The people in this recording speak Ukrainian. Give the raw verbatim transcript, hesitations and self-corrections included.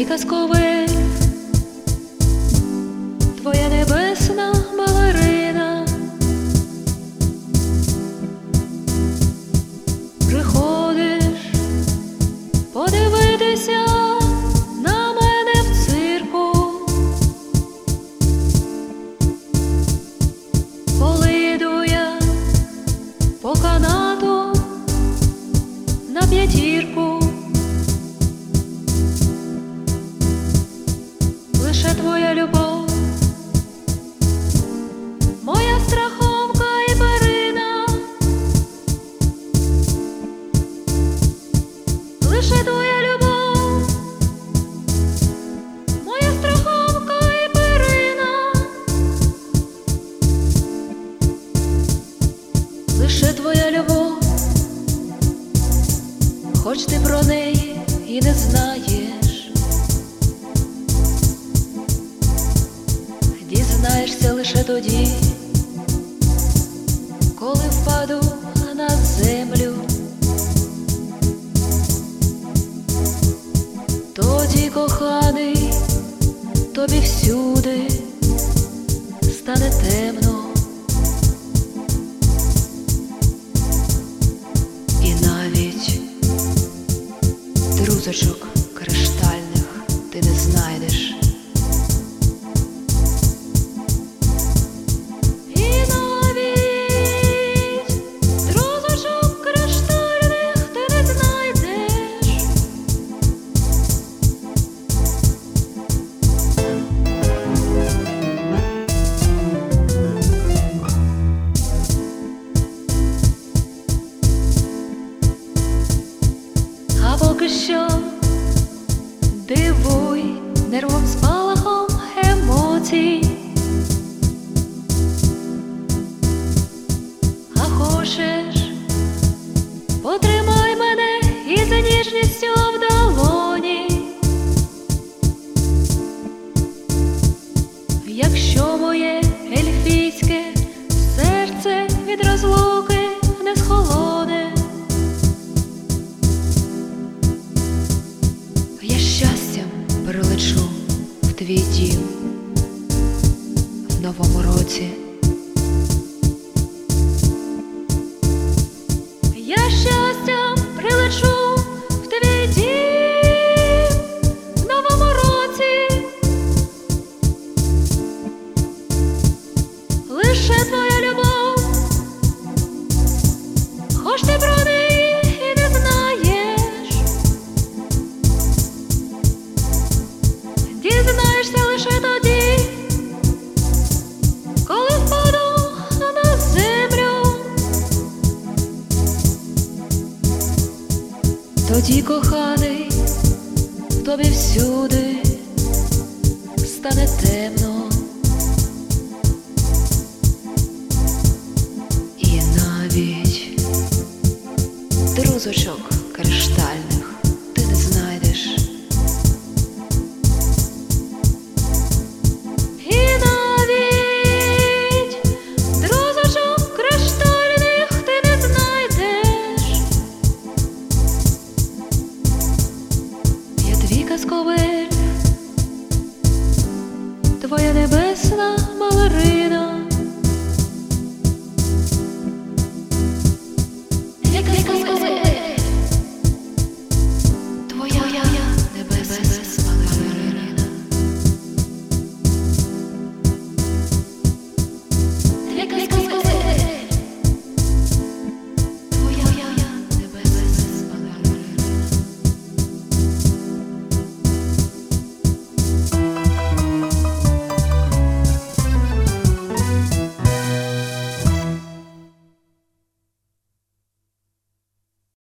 твій казковий, твоя небесна балерина. Приходиш подивитися на мене в цирку, коли йду я по канату на п'ятірку. Лише твоя любов, моя страховка і перина. Лише твоя любов, моя страховка і перина. Лише твоя любов, хоч ти про неї і не знаєш, дізнаєшся лише тоді, коли впаду на землю. Тоді, коханий, тобі всюди стане темно, і навіть друзочок криштальних ти не знайдеш. А поки що дивуй нервовим спалахом емоцій. А хочеш, потримай мене із ніжністю в долоні. Якщо моє ельфійське серце від розлуки не схолоне, я щастям прилечу в твій дім в новому році. Я щастям прилечу в твій дім в новому році. Лише твоя любов, хоч ти про неї і не знаєш, дізнаєшся лише тоді, коли впаду на землю. Тоді, коханий, в тобі всюди стане темно, і навіть друзочок криштальних ти не знайдеш. І навіть друзочок криштальних ти не знайдеш. Я твій казковий ельф, твоя небесна балерина.